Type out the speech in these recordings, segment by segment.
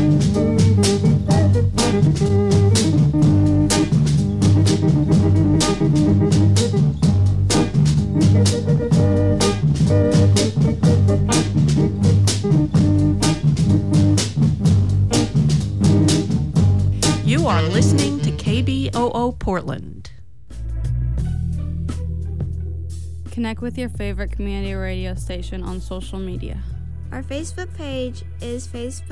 You are listening to KBOO Portland. Connect with your favorite community radio station on social media. Our Facebook page is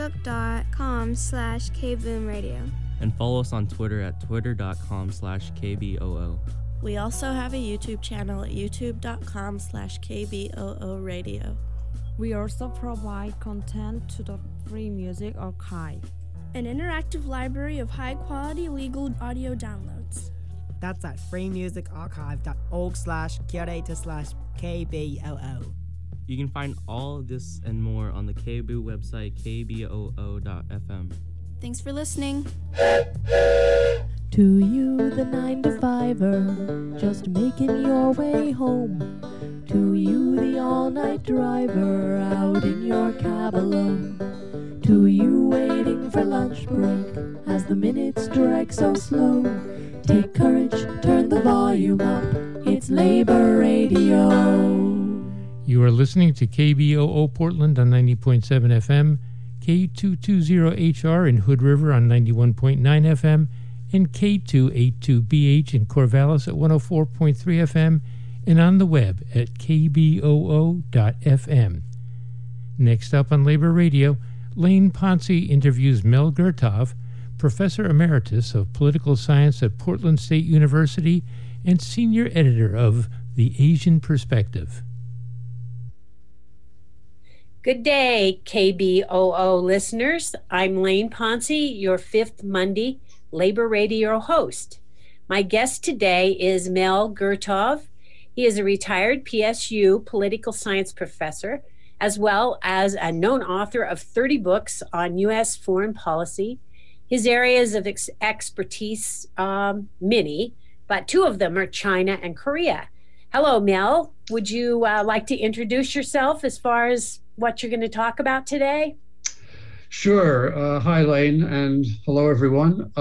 facebook.com/kboomradio. And follow us on Twitter at twitter.com/KBOO. We also have a YouTube channel at youtube.com/KBOO Radio. We also provide content to the Free Music Archive, an interactive library of high-quality legal audio downloads. That's at freemusicarchive.org/curator/KBOO. You can find all of this and more on the KBOO website, kboo.fm. Thanks for listening. To you, the 9-to-5er, just making your way home. To you, the all-night driver, out in your cab alone. To you, waiting for lunch break, as the minutes drag so slow. Take courage, turn the volume up, it's Labor Radio. You are listening to KBOO Portland on 90.7 FM, K220HR in Hood River on 91.9 FM, and K282BH in Corvallis at 104.3 FM, and on the web at kboo.fm. Next up on Labor Radio, Lane Ponce interviews Mel Gertov, Professor Emeritus of Political Science at Portland State University and Senior Editor of The Asian Perspective. Good day, KBOO listeners. I'm Lane Ponce, your fifth Monday Labor Radio host. My guest today is Mel Gertov. He is a retired PSU political science professor, as well as a known author of 30 books on U.S. foreign policy. His areas of expertise, many, but two of them are China and Korea. Hello, Mel. Would you like to introduce yourself as far as what you're going to talk about today? Sure. Hi, Lane, and hello, everyone.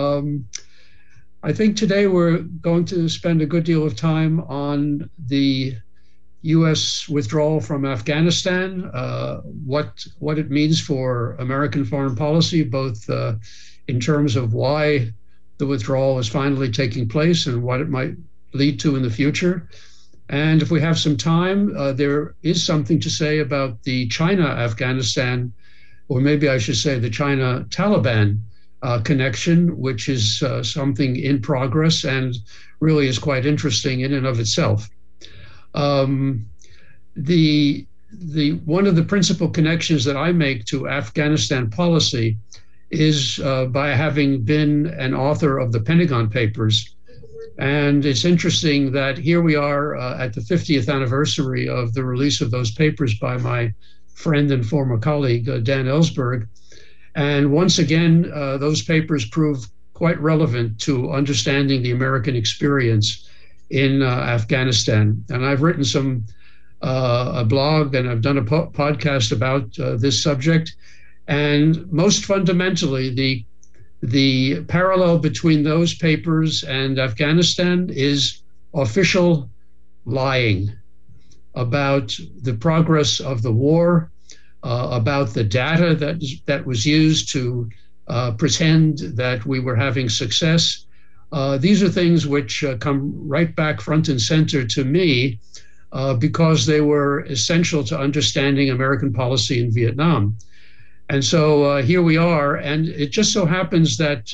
I think today we're going to spend a good deal of time on the U.S. withdrawal from Afghanistan, what it means for American foreign policy, both in terms of why the withdrawal is finally taking place and what it might lead to in the future. And if we have some time, there is something to say about the China-Afghanistan, or maybe I should say the China-Taliban connection, which is something in progress and really is quite interesting in and of itself. One of the principal connections that I make to Afghanistan policy is by having been an author of the Pentagon Papers. And it's interesting that here we are at the 50th anniversary of the release of those papers by my friend and former colleague, Dan Ellsberg. And once again, those papers prove quite relevant to understanding the American experience in Afghanistan. And I've written a blog, and I've done a podcast about this subject. And most fundamentally, the parallel between those papers and Afghanistan is official lying about the progress of the war, about the data that was used to pretend that we were having success. These are things which come right back front and center to me because they were essential to understanding American policy in Vietnam. And so here we are, and it just so happens that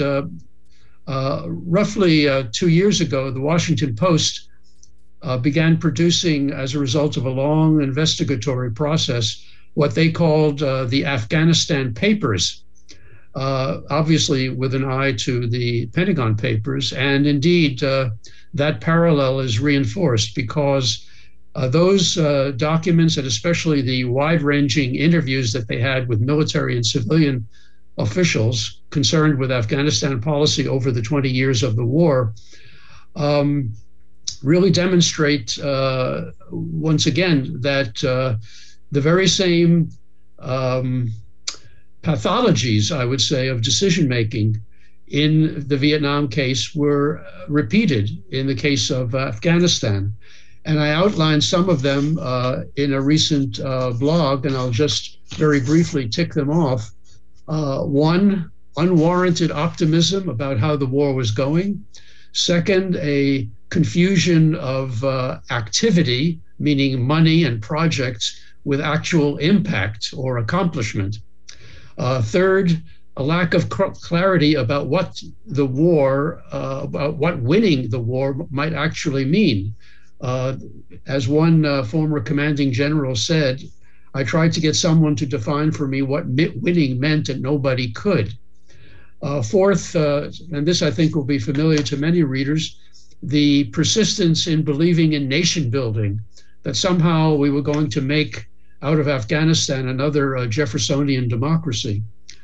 roughly 2 years ago, the Washington Post began producing, as a result of a long investigatory process, what they called the Afghanistan Papers, obviously with an eye to the Pentagon Papers. And indeed, that parallel is reinforced because those documents, and especially the wide-ranging interviews that they had with military and civilian officials concerned with Afghanistan policy over the 20 years of the war, really demonstrate, once again, that the very same pathologies, I would say, of decision making in the Vietnam case were repeated in the case of Afghanistan. And I outlined some of them in a recent blog, and I'll just very briefly tick them off. One, unwarranted optimism about how the war was going. Second, a confusion of activity, meaning money and projects, with actual impact or accomplishment. Third, a lack of clarity about what the war, about what winning the war might actually mean. As one former commanding general said, I tried to get someone to define for me what winning meant, and nobody could. Fourth, and this I think will be familiar to many readers, the persistence in believing in nation building, that somehow we were going to make out of Afghanistan another Jeffersonian democracy.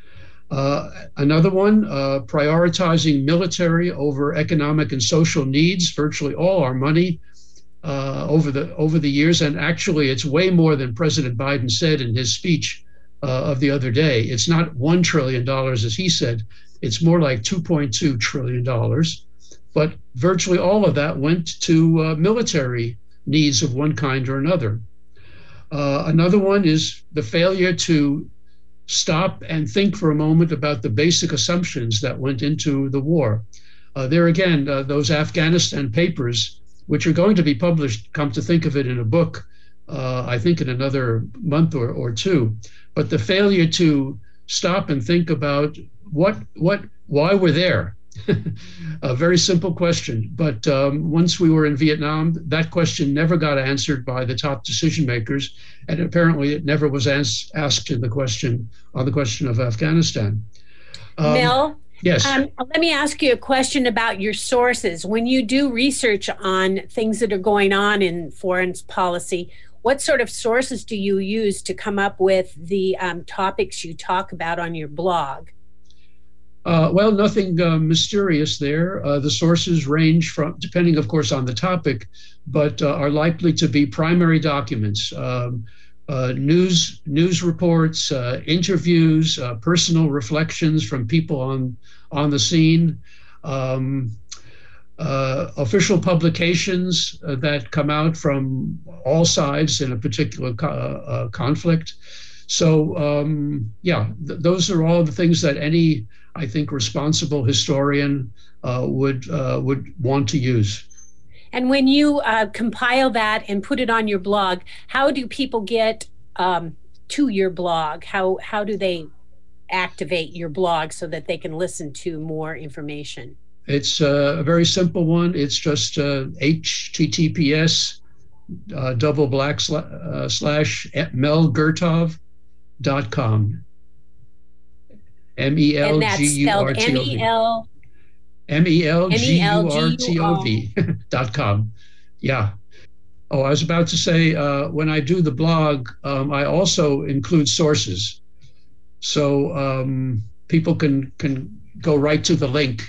Another one, prioritizing military over economic and social needs, virtually all our money over the years. And actually, it's way more than President Biden said in his speech of the other day. It's not $1 trillion, as he said. It's more like $2.2 trillion. But virtually all of that went to military needs of one kind or another. Another one is the failure to stop and think for a moment about the basic assumptions that went into the war. There again, those Afghanistan papers, which are going to be published, come to think of it, in a book, I think in another month or two. But the failure to stop and think about why we're there. A very simple question. But once we were in Vietnam, that question never got answered by the top decision makers. And apparently it never was asked in the question of Afghanistan. Mel? Yes. Let me ask you a question about your sources. When you do research on things that are going on in foreign policy, what sort of sources do you use to come up with the topics you talk about on your blog? Well, nothing mysterious there. The sources range from, depending, of course, on the topic, but are likely to be primary documents, news reports, interviews, personal reflections from people on the scene, official publications that come out from all sides in a particular conflict. So, those are all the things that any, I think, responsible historian would want to use. And when you compile that and put it on your blog, how do people get to your blog? How do they activate your blog so that they can listen to more information? It's a very simple one. It's just https://melgurtov.com. MELGURTOV.com. Yeah. Oh, I was about to say, when I do the blog, I also include sources. So people can go right to the link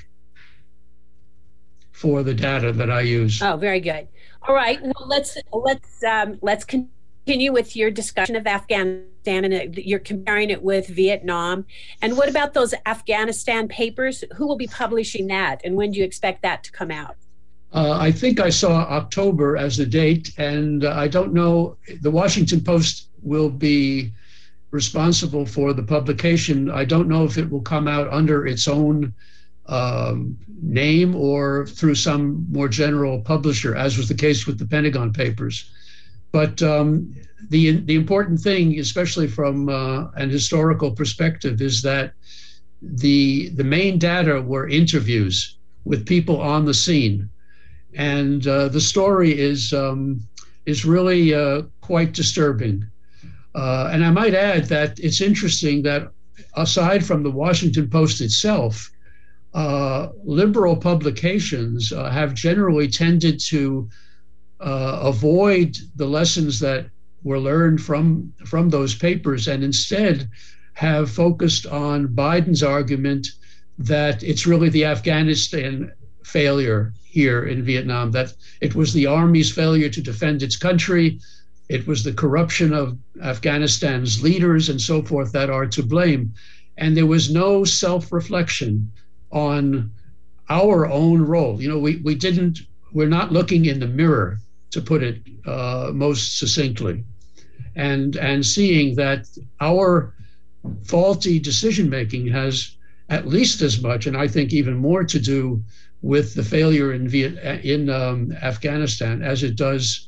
for the data that I use. Oh, very good. All right. Well, let's continue with your discussion of Afghanistan, and you're comparing it with Vietnam. And what about those Afghanistan papers? Who will be publishing that, and when do you expect that to come out? I think I saw October as the date, and I don't know. The Washington Post will be responsible for the publication. I don't know if it will come out under its own name or through some more general publisher, as was the case with the Pentagon Papers. But the important thing, especially from an historical perspective, is that the main data were interviews with people on the scene, and the story is really quite disturbing. And I might add that it's interesting that aside from the Washington Post itself, liberal publications have generally tended to avoid the lessons that were learned from those papers, and instead have focused on Biden's argument that it's really the Afghanistan failure here in Vietnam, that it was the Army's failure to defend its country, it was the corruption of Afghanistan's leaders and so forth that are to blame. and there was no self-reflection on our own role. We're not looking in the mirror, to put it most succinctly, and seeing that our faulty decision-making has at least as much, and I think even more, to do with the failure in Afghanistan as it does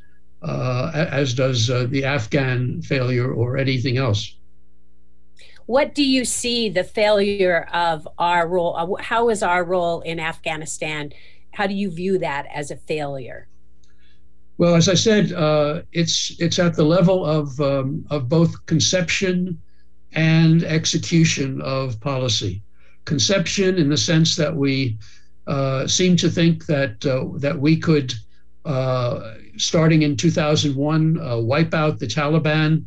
the Afghan failure or anything else. What do you see the failure of our role? How is our role in Afghanistan? How do you view that as a failure? Well, as I said, it's at the level of both conception and execution of policy. Conception, in the sense that we seem to think that we could, starting in 2001, wipe out the Taliban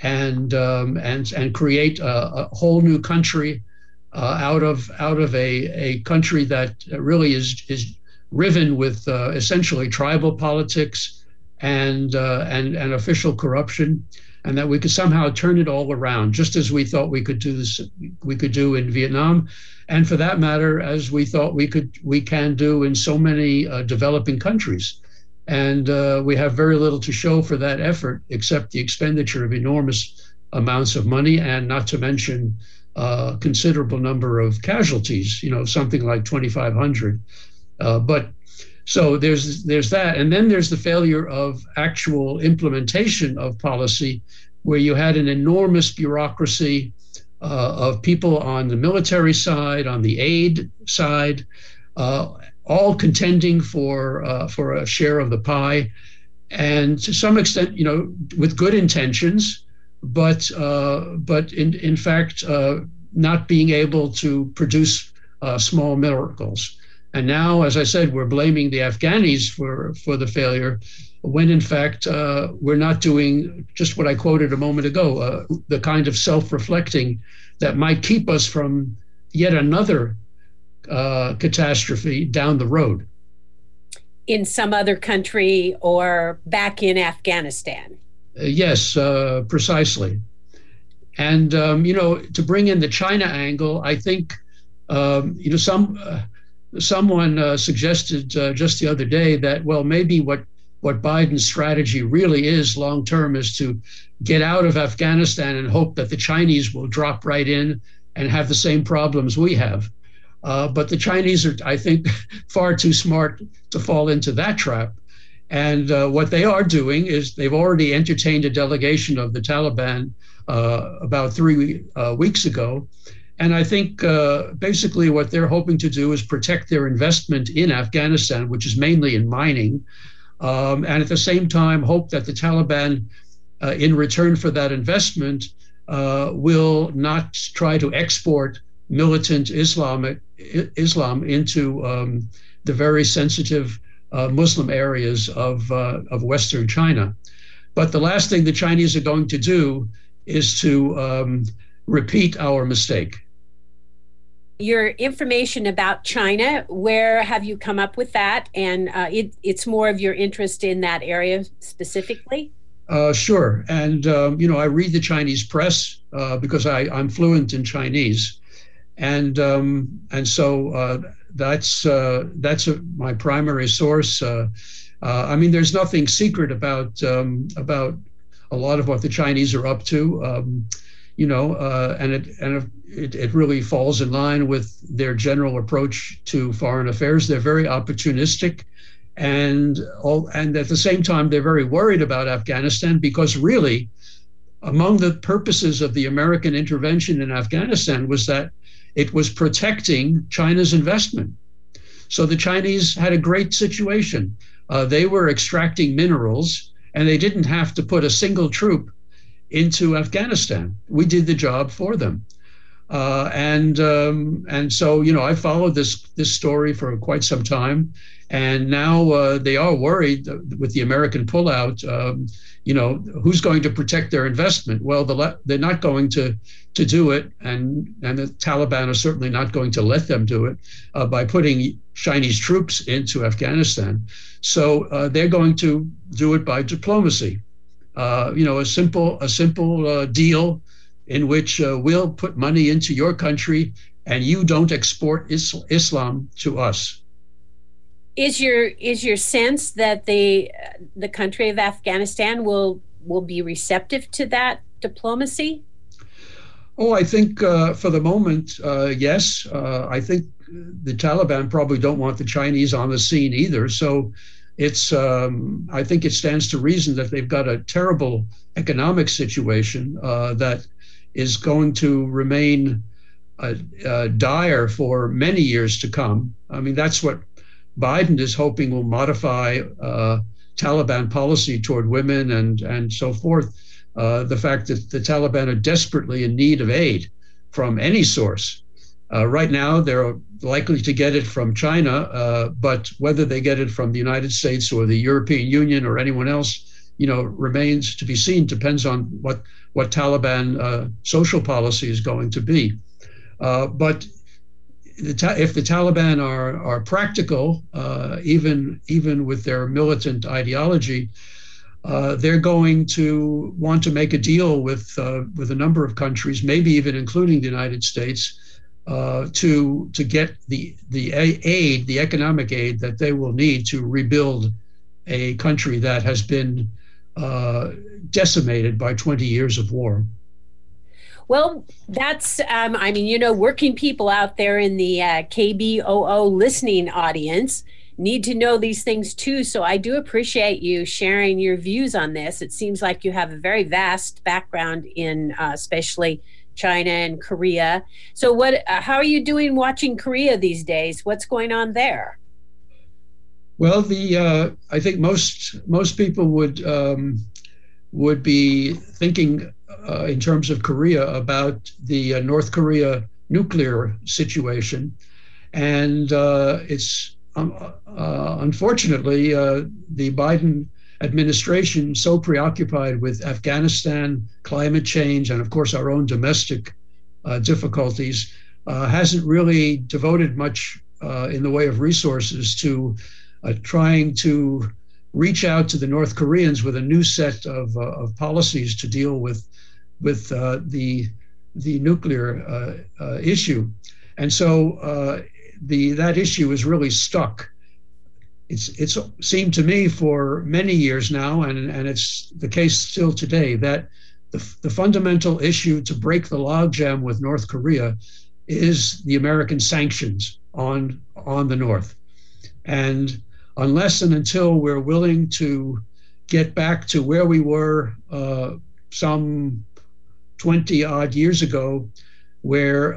and create a whole new country out of a country that really is riven with essentially tribal politics and official corruption, and that we could somehow turn it all around, just as we thought we could do in Vietnam, and for that matter, as we thought we can do in so many developing countries. And we have very little to show for that effort, except the expenditure of enormous amounts of money, and not to mention a considerable number of casualties, something like 2,500. But so there's that. And then there's the failure of actual implementation of policy, where you had an enormous bureaucracy of people on the military side, on the aid side, all contending for a share of the pie, and to some extent, with good intentions, but in fact not being able to produce small miracles. And now, as I said, we're blaming the Afghanis for the failure, when in fact we're not doing just what I quoted a moment ago, the kind of self-reflecting that might keep us from yet another catastrophe down the road. In some other country or back in Afghanistan. Yes, precisely. And, to bring in the China angle, I think, someone suggested just the other day that, well, maybe what Biden's strategy really is long-term is to get out of Afghanistan and hope that the Chinese will drop right in and have the same problems we have. But the Chinese are, I think, far too smart to fall into that trap. And what they are doing is they've already entertained a delegation of the Taliban about 3 weeks ago. And I think basically what they're hoping to do is protect their investment in Afghanistan, which is mainly in mining, and at the same time hope that the Taliban, in return for that investment, will not try to export militant Islam into the very sensitive Muslim areas of Western China. But the last thing the Chinese are going to do is to repeat our mistake. Your information about China, where have you come up with that? And it's more of your interest in that area specifically? Sure. And, I read the Chinese press because I'm fluent in Chinese. And so that's my primary source. There's nothing secret about a lot of what the Chinese are up to, and it really falls in line with their general approach to foreign affairs. They're very opportunistic, and at the same time, they're very worried about Afghanistan, because really, among the purposes of the American intervention in Afghanistan was that it was protecting China's investment. So the Chinese had a great situation. They were extracting minerals, and they didn't have to put a single troop into Afghanistan. We did the job for them. And so, I followed this story for quite some time. And now they are worried with the American pullout, who's going to protect their investment? Well, they're not going to do it, and the Taliban are certainly not going to let them do it by putting Chinese troops into Afghanistan. So they're going to do it by diplomacy. A simple deal in which we'll put money into your country and you don't export Islam to us. Is your sense that the country of Afghanistan will be receptive to that diplomacy? Oh, I think for the moment, yes. I think the Taliban probably don't want the Chinese on the scene either. So it's I think it stands to reason that they've got a terrible economic situation that is going to remain dire for many years to come. I mean, that's what Biden is hoping will modify Taliban policy toward women and so forth. The fact that the Taliban are desperately in need of aid from any source. Right now, they're likely to get it from China, but whether they get it from the United States or the European Union or anyone else, remains to be seen. Depends on what Taliban social policy is going to be. But if the Taliban are practical, even with their militant ideology, they're going to want to make a deal with a number of countries, maybe even including the United States, to get the aid, the economic aid that they will need to rebuild a country that has been decimated by 20 years of war. Well, that's, working people out there in the KBOO listening audience need to know these things too. So I do appreciate you sharing your views on this. It seems like you have a very vast background in especially China and Korea. So how are you doing watching Korea these days? What's going on there? Well, I think most people would be thinking in terms of Korea about the North Korea nuclear situation, and it's unfortunately the Biden administration, so preoccupied with Afghanistan, climate change, and of course our own domestic difficulties, hasn't really devoted much in the way of resources to trying to reach out to the North Koreans with a new set of policies to deal with the nuclear issue. And so that issue is really stuck. It's seemed to me for many years now, and it's the case still today, that the fundamental issue to break the logjam with North Korea is the American sanctions on the North. And unless and until we're willing to get back to where we were some 20 odd years ago, where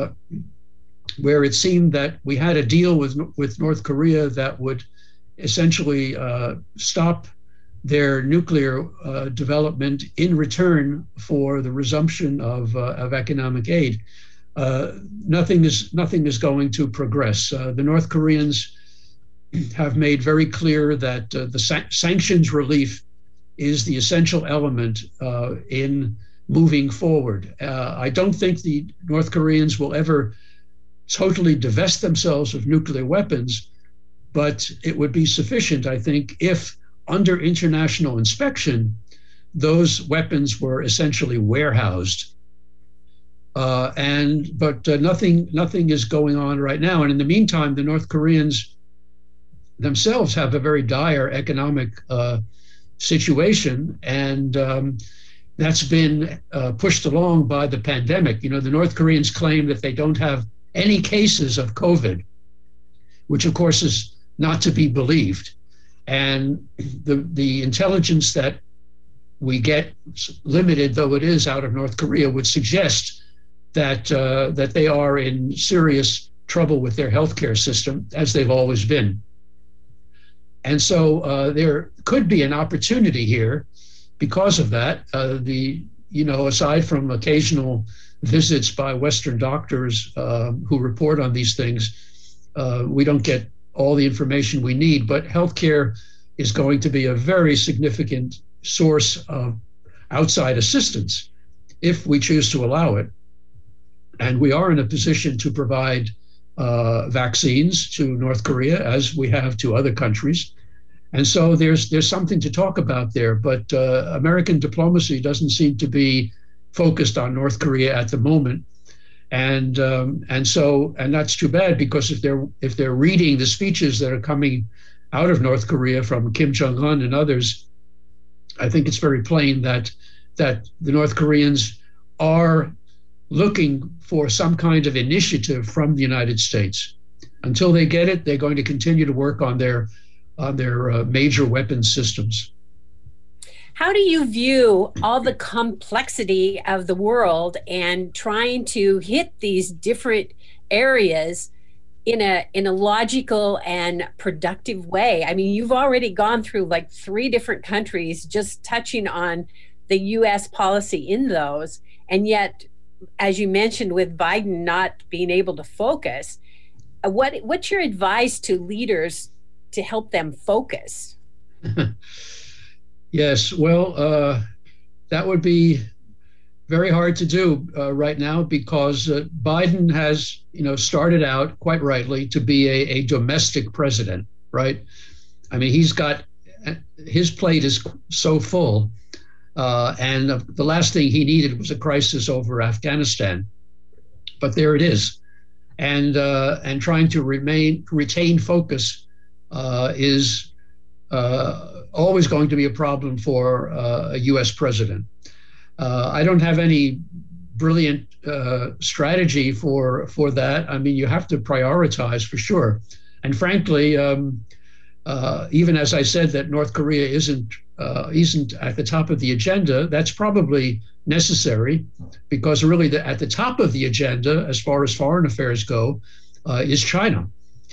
it seemed that we had a deal with North Korea that would essentially stop their nuclear development in return for the resumption of economic aid, nothing is going to progress. The North Koreans have made very clear that the sanctions relief is the essential element in moving forward. I don't think the North Koreans will ever totally divest themselves of nuclear weapons, but it would be sufficient, I think, if under international inspection, those weapons were essentially warehoused. But nothing is going on right now. And in the meantime, the North Koreans themselves have a very dire economic situation, and that's been pushed along by the pandemic. The North Koreans claim that they don't have any cases of COVID, which of course is not to be believed. And the intelligence that we get, limited though it is, out of North Korea would suggest that they are in serious trouble with their healthcare system, as they've always been. And so there could be an opportunity here because of that. Aside from occasional visits by Western doctors who report on these things, we don't get all the information we need, but healthcare is going to be a very significant source of outside assistance if we choose to allow it. And we are in a position to provide vaccines to North Korea, as we have to other countries. And so there's something to talk about there, but American diplomacy doesn't seem to be focused on North Korea at the moment. And that's too bad, because if they're reading the speeches that are coming out of North Korea from Kim Jong-un and others, I think it's very plain that the North Koreans are looking for some kind of initiative from the United States. Until they get it, they're going to continue to work on their major weapons systems. How do you view all the complexity of the world and trying to hit these different areas in a logical and productive way? I mean, you've already gone through like 3 different countries just touching on the U.S. policy in those, and yet, as you mentioned, with Biden not being able to focus, what's your advice to leaders to help them focus? Yes, well, that would be very hard to do right now, because Biden has, started out quite rightly to be a domestic president, right? I mean, his plate is so full, and the last thing he needed was a crisis over Afghanistan, but there it is, and trying to retain focus is always going to be a problem for a U.S. president. I don't have any brilliant strategy for that. I mean, you have to prioritize for sure. And frankly, even as I said that North Korea isn't at the top of the agenda, that's probably necessary, because really at the top of the agenda, as far as foreign affairs go, is China.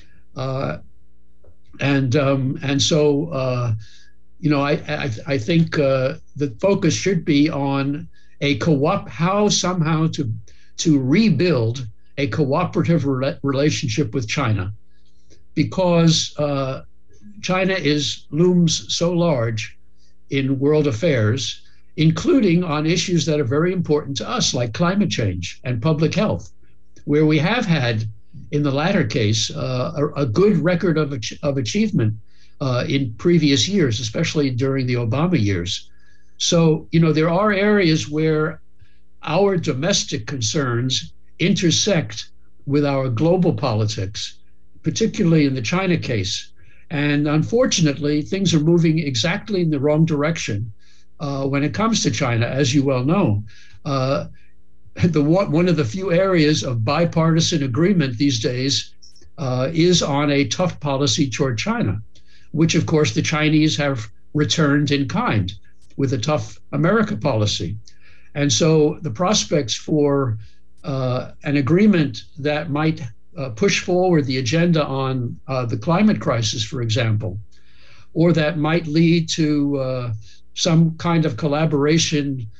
And so, I think the focus should be on how somehow to rebuild a cooperative relationship with China, because China looms so large in world affairs, including on issues that are very important to us, like climate change and public health, where we have had, in the latter case, a good record of achievement in previous years, especially during the Obama years. So, there are areas where our domestic concerns intersect with our global politics, particularly in the China case. And unfortunately, things are moving exactly in the wrong direction when it comes to China, as you well know. One of the few areas of bipartisan agreement these days is on a tough policy toward China, which of course the Chinese have returned in kind with a tough America policy. And so the prospects for an agreement that might push forward the agenda on the climate crisis, for example, or that might lead to some kind of collaboration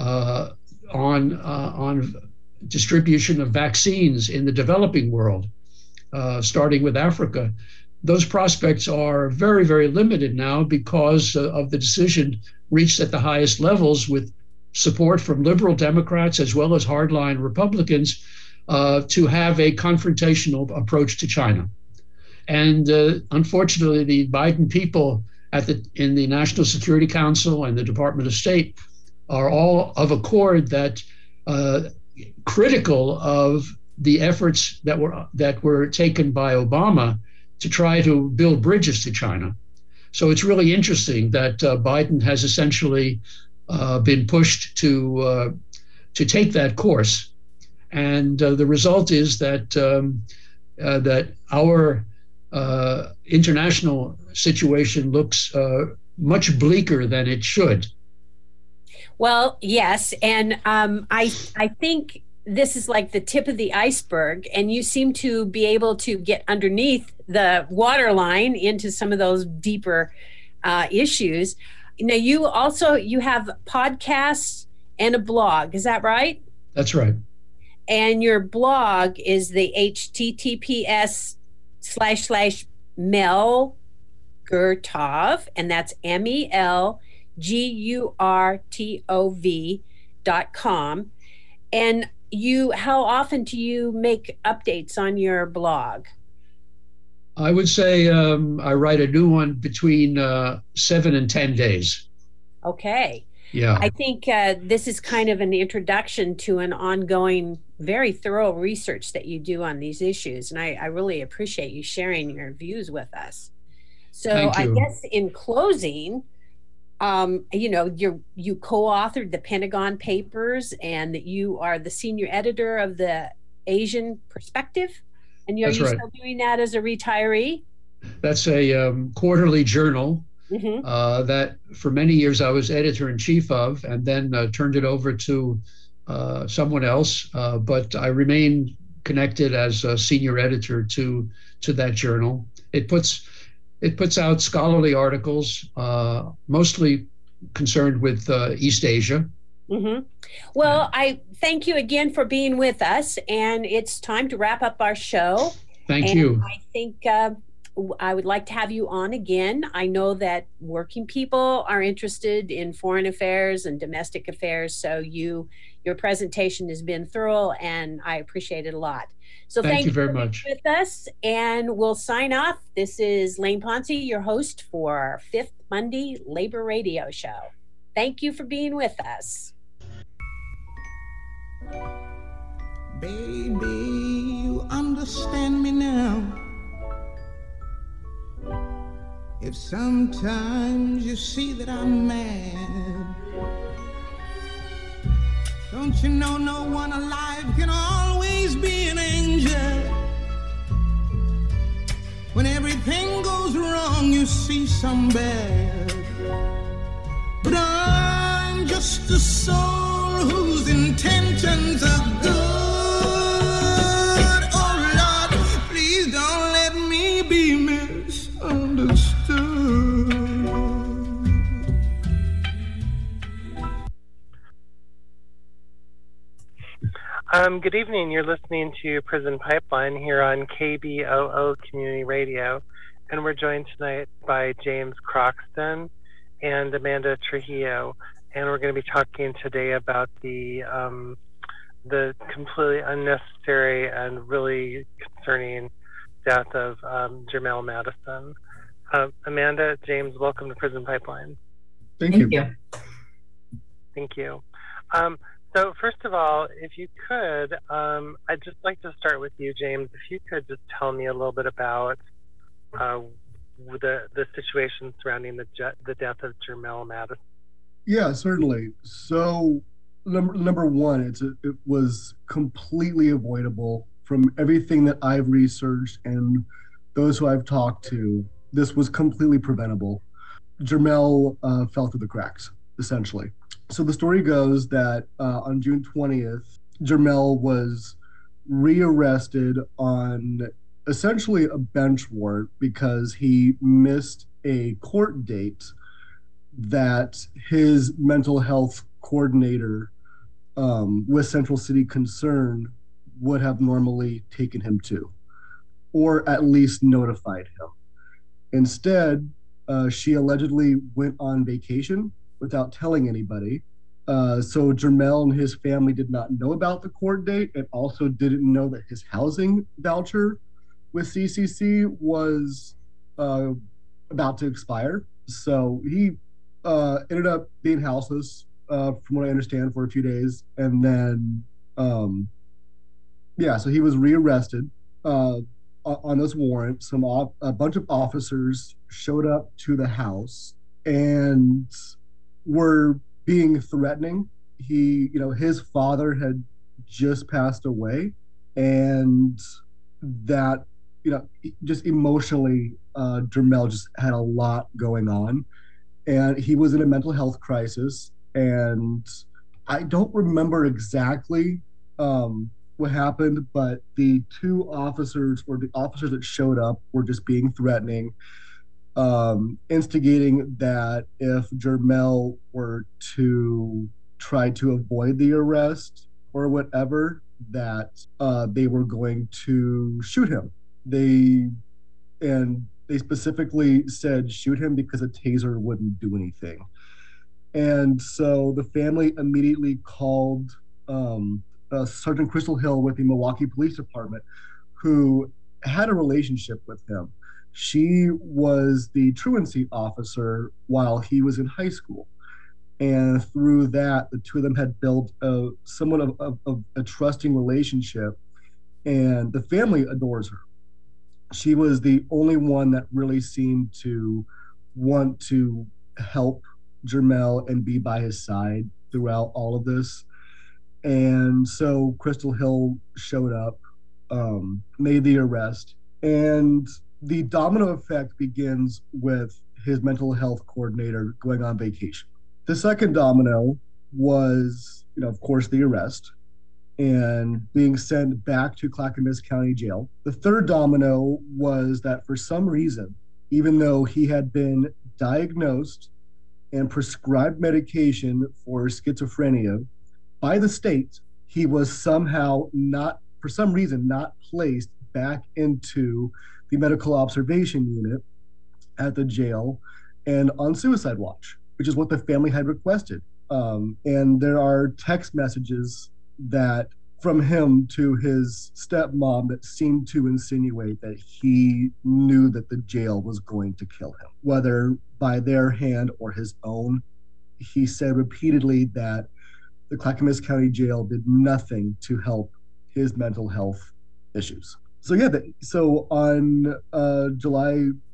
on distribution of vaccines in the developing world, starting with Africa. Those prospects are very, very limited now because of the decision reached at the highest levels, with support from liberal Democrats as well as hardline Republicans, to have a confrontational approach to China. And unfortunately, the Biden people in the National Security Council and the Department of State are all of accord that critical of the efforts that were taken by Obama to try to build bridges to China. So it's really interesting that Biden has essentially been pushed to take that course, and the result is that that our international situation looks much bleaker than it should. Well, yes, and I think this is like the tip of the iceberg, and you seem to be able to get underneath the waterline into some of those deeper issues. Now, you have podcasts and a blog, is that right? That's right. And your blog is the https://Mel Gurtov, and that's MELGURTOV.com. And how often do you make updates on your blog? I would say I write a new one between 7 and 10 days. Okay. Yeah. I think this is kind of an introduction to an ongoing, very thorough research that you do on these issues. And I really appreciate you sharing your views with us. So I guess in closing, you co-authored the Pentagon Papers, and that you are the senior editor of the Asian Perspective. And are you still doing that as a retiree? That's a quarterly journal that for many years I was editor-in-chief of, and then turned it over to someone else. But I remain connected as a senior editor to that journal. It puts out scholarly articles, mostly concerned with East Asia. Well, I thank you again for being with us, and it's time to wrap up our show. Thank you. I think I would like to have you on again. I know that working people are interested in foreign affairs and domestic affairs, so your presentation has been thorough, and I appreciate it a lot. So thank you very much with us, and we'll sign off. This is Lane Ponce, your host for our Fifth Monday Labor Radio Show. Thank you for being with us. Baby, you understand me now. If sometimes you see that I'm mad, don't you know no one alive can always be an angel? When everything goes wrong, you see some bad. But I'm just a soul whose intentions are good. Oh Lord, please don't let me be misunderstood. Good evening. You're listening to Prison Pipeline here on KBOO Community Radio, and we're joined tonight by James Croxton and Amanda Trujillo, and we're going to be talking today about the completely unnecessary and really concerning death of Jermell Madison. Amanda, James, welcome to Prison Pipeline. Thank you. Thank you. So first of all, if you could, I'd just like to start with you, James. If you could just tell me a little bit about the situation surrounding the death of Jermell Madison. Yeah, certainly. So number one, it was completely avoidable from everything that I've researched and those who I've talked to. This was completely preventable. Jermell fell through the cracks, essentially. So the story goes that on June 20th, Jermell was rearrested on essentially a bench warrant because he missed a court date that his mental health coordinator with Central City Concern would have normally taken him to, or at least notified him. Instead, she allegedly went on vacation without telling anybody. So Jermell and his family did not know about the court date, and also didn't know that his housing voucher with CCC was about to expire. So he ended up being houseless, from what I understand, for a few days. And then, so he was rearrested on this warrant. A bunch of officers showed up to the house and were being threatening. His father had just passed away, and that, just emotionally, Jermell just had a lot going on, and he was in a mental health crisis. And I don't remember exactly what happened, but the two officers, or the officers that showed up, were just being threatening, instigating that if Jermell were to try to avoid the arrest or whatever, that they were going to shoot him. They specifically said shoot him because a taser wouldn't do anything. And so the family immediately called Sergeant Crystal Hill with the Milwaukee Police Department, who had a relationship with him. She was the truancy officer while he was in high school. And through that, the two of them had built somewhat of a trusting relationship, and the family adores her. She was the only one that really seemed to want to help Jermel and be by his side throughout all of this. And so Crystal Hill showed up, made the arrest, and the domino effect begins with his mental health coordinator going on vacation. The second domino was, of course, the arrest and being sent back to Clackamas County Jail. The third domino was that for some reason, even though he had been diagnosed and prescribed medication for schizophrenia by the state, he was somehow not, for some reason, not placed back into the medical observation unit at the jail and on suicide watch, which is what the family had requested. And there are text messages that from him to his stepmom that seemed to insinuate that he knew that the jail was going to kill him, whether by their hand or his own. He said repeatedly that the Clackamas County Jail did nothing to help his mental health issues. So yeah, so on July